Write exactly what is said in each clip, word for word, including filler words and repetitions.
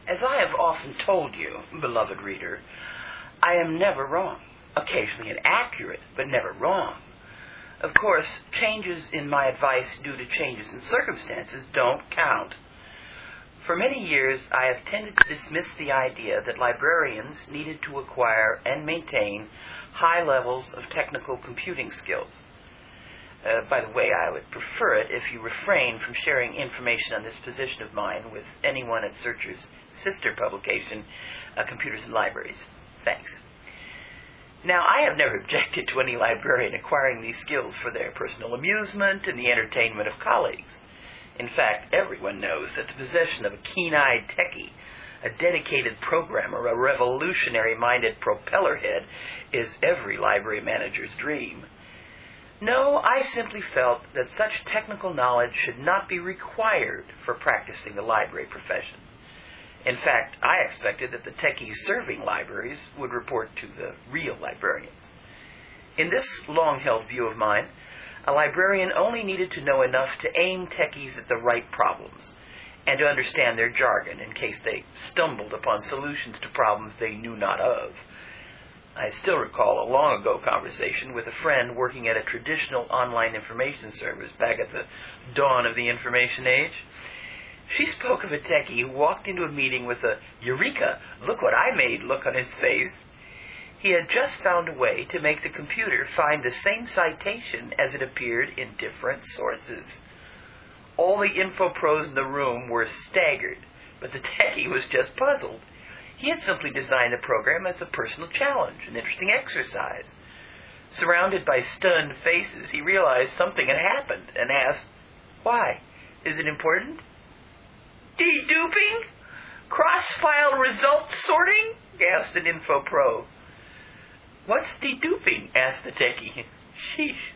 As I have often told you, beloved reader, I am never wrong. Occasionally inaccurate, but never wrong. Of course, changes in my advice due to changes in circumstances don't count. For many years, I have tended to dismiss the idea that librarians needed to acquire and maintain high levels of technical computing skills. Uh, by the way, I would prefer it if you refrain from sharing information on this position of mine with anyone at Searcher's sister publication, uh, Computers and Libraries. Thanks. Now, I have never objected to any librarian acquiring these skills for their personal amusement and the entertainment of colleagues. In fact, everyone knows that the possession of a keen-eyed techie, a dedicated programmer, a revolutionary-minded propeller head is every library manager's dream. No, I simply felt that such technical knowledge should not be required for practicing the library profession. In fact, I expected that the techies serving libraries would report to the real librarians. In this long-held view of mine, a librarian only needed to know enough to aim techies at the right problems and to understand their jargon in case they stumbled upon solutions to problems they knew not of. I still recall a long-ago conversation with a friend working at a traditional online information service back at the dawn of the information age. She spoke of a techie who walked into a meeting with a "Eureka, look what I made" look on his face. He had just found a way to make the computer find the same citation as it appeared in different sources. All the info pros in the room were staggered, but the techie was just puzzled. He had simply designed the program as a personal challenge, an interesting exercise. Surrounded by stunned faces, he realized something had happened and asked, "Why? Is it important?" "Deduping? Cross-file results sorting?" gasped an info pro. "What's deduping?" asked the techie. Sheesh.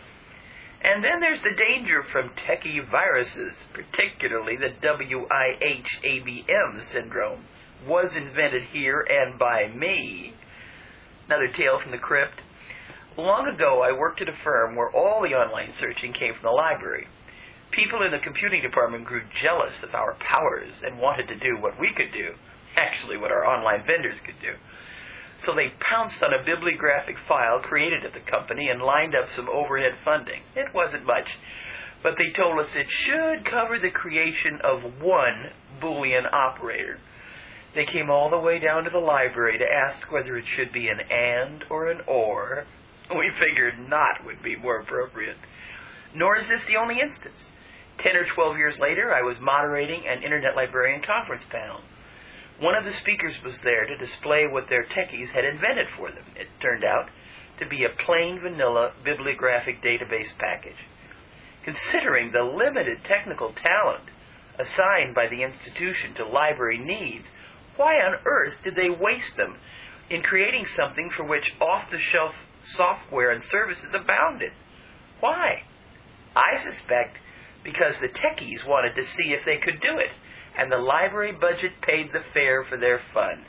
And then there's the danger from techie viruses, particularly the W I H A B M syndrome. Was invented here and by me. Another tale from the crypt. Long ago, I worked at a firm where all the online searching came from the library. People in the computing department grew jealous of our powers and wanted to do what we could do, actually what our online vendors could do. So they pounced on a bibliographic file created at the company and lined up some overhead funding. It wasn't much, but they told us it should cover the creation of one Boolean operator. They came all the way down to the library to ask whether it should be an and or an or. We figured not would be more appropriate. Nor is this the only instance. Ten or twelve years later, I was moderating an Internet Librarian conference panel. One of the speakers was there to display what their techies had invented for them. It turned out to be a plain vanilla bibliographic database package. Considering the limited technical talent assigned by the institution to library needs, why on earth did they waste them in creating something for which off-the-shelf software and services abounded? Why? I suspect because the techies wanted to see if they could do it, and the library budget paid the fare for their fun.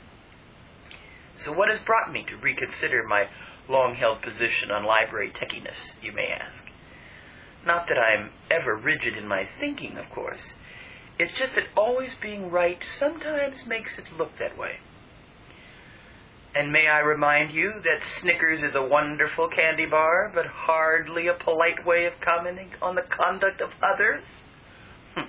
So what has brought me to reconsider my long-held position on library techiness, you may ask? Not that I'm ever rigid in my thinking, of course. It's just that always being right sometimes makes it look that way. And may I remind you that Snickers is a wonderful candy bar, but hardly a polite way of commenting on the conduct of others? Hm.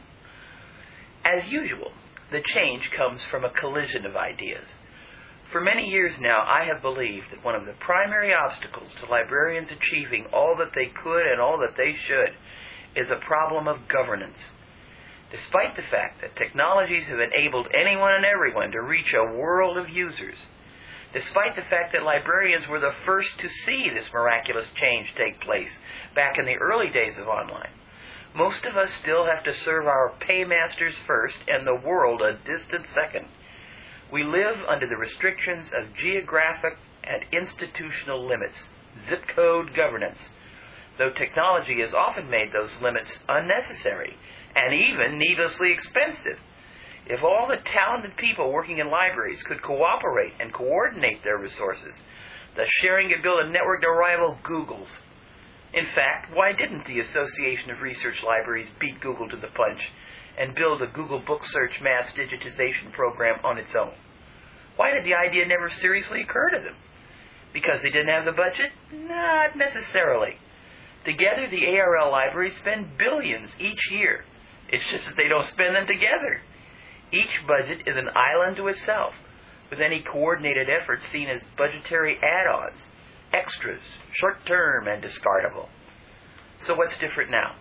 As usual, the change comes from a collision of ideas. For many years now, I have believed that one of the primary obstacles to librarians achieving all that they could and all that they should is a problem of governance. Despite the fact that technologies have enabled anyone and everyone to reach a world of users, despite the fact that librarians were the first to see this miraculous change take place back in the early days of online, most of us still have to serve our paymasters first and the world a distant second. We live under the restrictions of geographic and institutional limits, zip code governance, though technology has often made those limits unnecessary and even needlessly expensive. If all the talented people working in libraries could cooperate and coordinate their resources, the sharing could build a network to rival Google's. In fact, why didn't the Association of Research Libraries beat Google to the punch and build a Google Book Search mass digitization program on its own? Why did the idea never seriously occur to them? Because they didn't have the budget? Not necessarily. Together, the A R L libraries spend billions each year. It's just that they don't spend them together. Each budget is an island to itself, with any coordinated effort seen as budgetary add-ons, extras, short-term and discardable. So what's different now?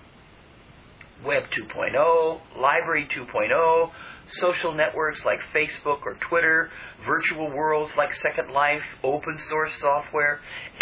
Web two point oh, Library two point oh, social networks like Facebook or Twitter, virtual worlds like Second Life, open source software,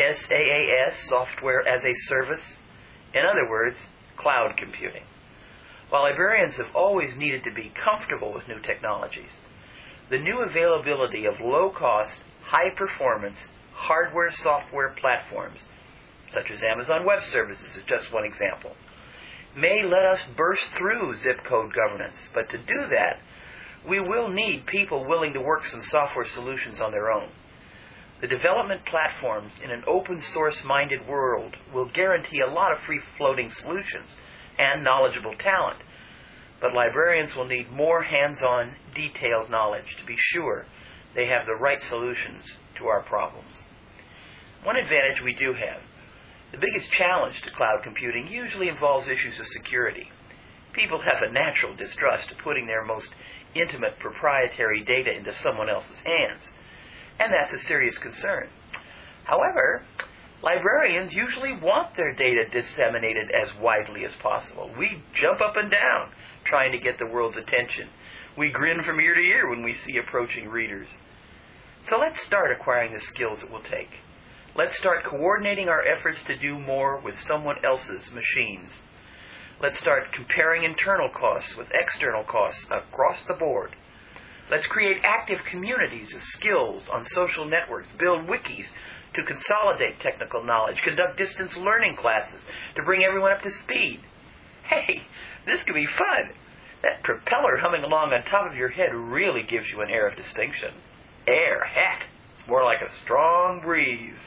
SaaS, software as a service. In other words, cloud computing. While librarians have always needed to be comfortable with new technologies, the new availability of low-cost, high-performance, hardware-software platforms, such as Amazon Web Services is just one example, may let us burst through zip code governance. But to do that, we will need people willing to work some software solutions on their own. The development platforms in an open-source-minded world will guarantee a lot of free-floating solutions and knowledgeable talent. But librarians will need more hands-on, detailed knowledge to be sure they have the right solutions to our problems. One advantage we do have: the biggest challenge to cloud computing usually involves issues of security. People have a natural distrust of putting their most intimate proprietary data into someone else's hands, and that's a serious concern. However, librarians usually want their data disseminated as widely as possible. We jump up and down trying to get the world's attention. We grin from ear to ear when we see approaching readers. So let's start acquiring the skills it will take. Let's start coordinating our efforts to do more with someone else's machines. Let's start comparing internal costs with external costs across the board. Let's create active communities of skills on social networks, build wikis to consolidate technical knowledge, conduct distance learning classes to bring everyone up to speed. Hey, this could be fun. That propeller humming along on top of your head really gives you an air of distinction. Air, heck, it's more like a strong breeze.